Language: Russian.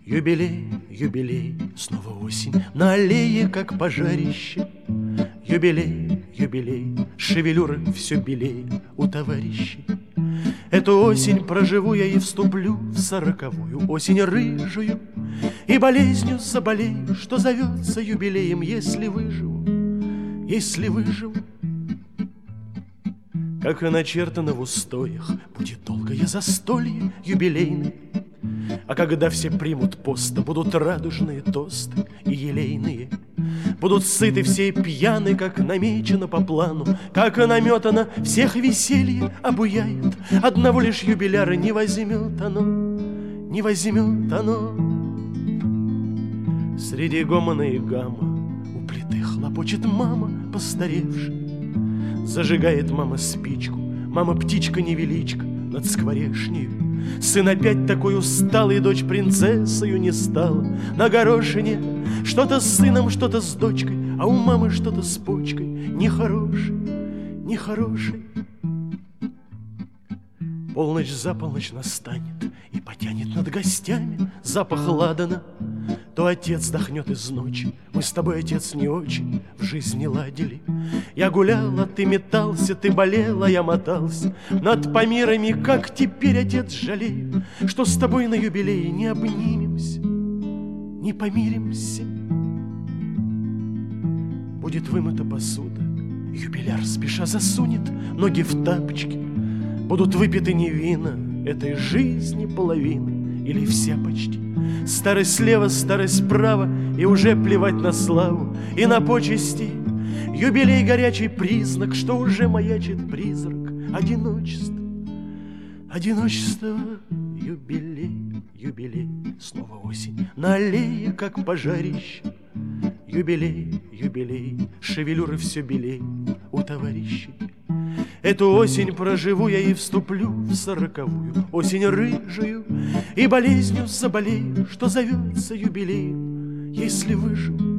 Юбилей, юбилей, снова осень, на аллее, как пожарище. Юбилей, юбилей, шевелюры все белее у товарищей. Эту осень проживу я и вступлю в 40-ю осень рыжую, и болезнью заболею, что зовется юбилеем, если выживу, если выживу. Как и начертано в устоях, будет долгое застолье юбилейное. А когда все примут пост, будут радужные тосты и елейные. Будут сыты все и пьяны, как намечено по плану, как и наметано, всех веселье обуяет. Одного лишь юбиляра не возьмет оно, не возьмет оно. Среди гомона и гамма у плиты хлопочет мама, постаревшая. Зажигает мама спичку, мама птичка-невеличка над скворечнею. Сын опять такой усталый, дочь принцессою не стала. На горошине что-то с сыном, что-то с дочкой, а у мамы что-то с почкой. Нехороший, нехороший. Полночь за полночь настанет и потянет над гостями запах ладана. То отец дохнет из ночи. Мы с тобой, отец, не очень в жизни ладили. Я гулял, а ты метался, ты болел, а я мотался над Памирами. Как теперь, отец, жалею, что с тобой на юбилее не обнимемся, не помиримся. Будет вымыта посуда, юбиляр спеша засунет ноги в тапочки. Будут выпиты не вина этой жизни половины или вся почти. Старость слева, старость справа, и уже плевать на славу и на почести. Юбилей горячий признак, что уже маячит призрак одиночества. Одиночество, юбилей, юбилей, снова осень на аллее, как пожарище. Юбилей, юбилей, шевелюры все белей у товарищей. Эту осень проживу я и вступлю в 40-ю осень рыжую, и болезнью заболею, что зовется юбилеем, если выживу,